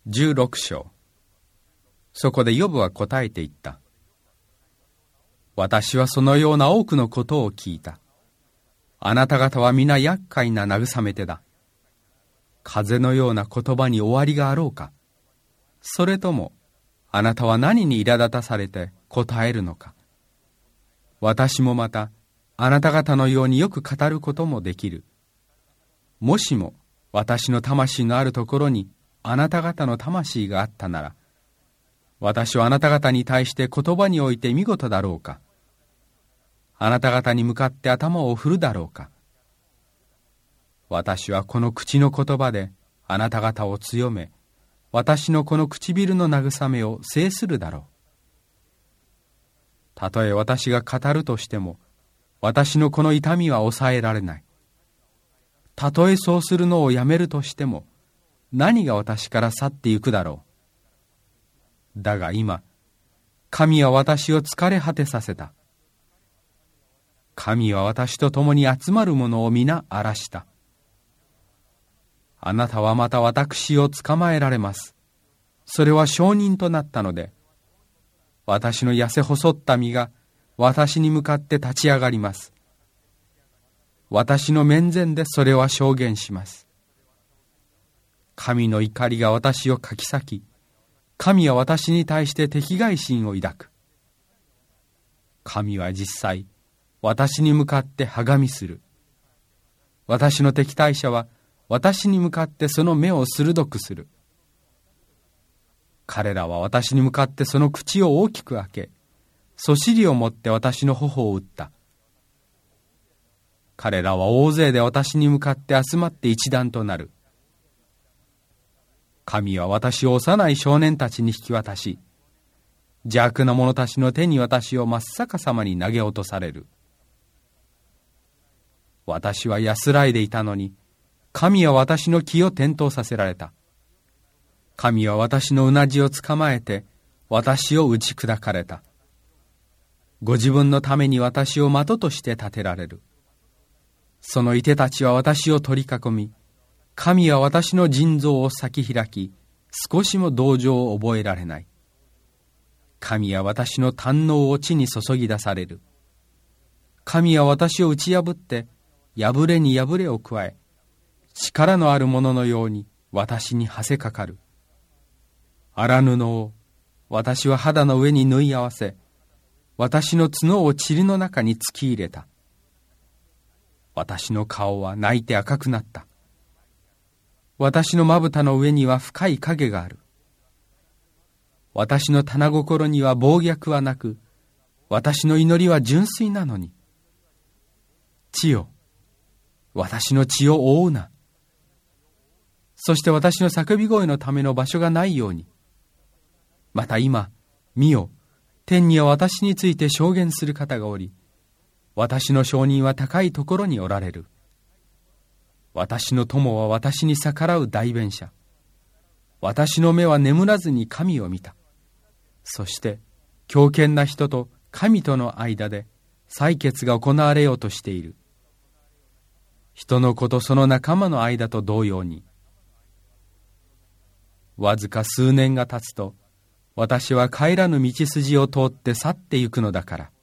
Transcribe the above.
16章。そこでヨブは答えて言った。私はそのような多くのことを聞いた。あなた方は皆厄介な慰め手だ。風のような言葉に終わりがあろうか。それともあなたは何に苛立たされて答えるのか。私もまたあなた方のようによく語ることもできる。もしも私の魂のあるところにあなた方の魂があったなら、私はあなた方に対して言葉において見事だろうか。あなた方に向かって頭を振るだろうか。私はこの口の言葉であなた方を強め、私のこの唇の慰めを制するだろう。たとえ私が語るとしても、私のこの痛みは抑えられない。たとえそうするのをやめるとしても、何が私から去ってゆくだろう。だが今、神は私を疲れ果てさせた。神は私と共に集まる者を皆荒らした。あなたはまた私を捕まえられます。それは証人となったので、私の痩せ細った身が私に向かって立ち上がります。私の面前でそれは証言します。神の怒りが私をかき裂き、神は私に対して敵外心を抱く。神は実際、私に向かってはがみする。私の敵対者は私に向かってその目を鋭くする。彼らは私に向かってその口を大きく開け、そしりを持って私の頬を打った。彼らは大勢で私に向かって集まって一団となる。神は私を幼い少年たちに引き渡し、邪悪な者たちの手に私を真っ逆さまに投げ落とされる。私は安らいでいたのに、神は私の気を転倒させられた。神は私のうなじを捕まえて、私を打ち砕かれた。ご自分のために私を的として立てられる。そのいてたちは私を取り囲み、神は私の腎臓を裂き開き、少しも同情を覚えられない。神は私の胆嚢を地に注ぎ出される。神は私を打ち破って、破れに破れを加え、力のある者のように私にはせかかる。荒布を私は肌の上に縫い合わせ、私の角を塵の中に突き入れた。私の顔は泣いて赤くなった。私のまぶたの上には深い影がある。私の棚心には暴虐はなく、私の祈りは純粋なのに。地よ、私の血を覆うな。そして私の叫び声のための場所がないように。また今、見よ、天には私について証言する方がおり、私の証人は高いところにおられる。私の友は私に逆らう代弁者。私の目は眠らずに神を見た。そして、強堅な人と神との間で採決が行われようとしている。人の子とその仲間の間と同様に。わずか数年が経つと、私は帰らぬ道筋を通って去ってゆくのだから。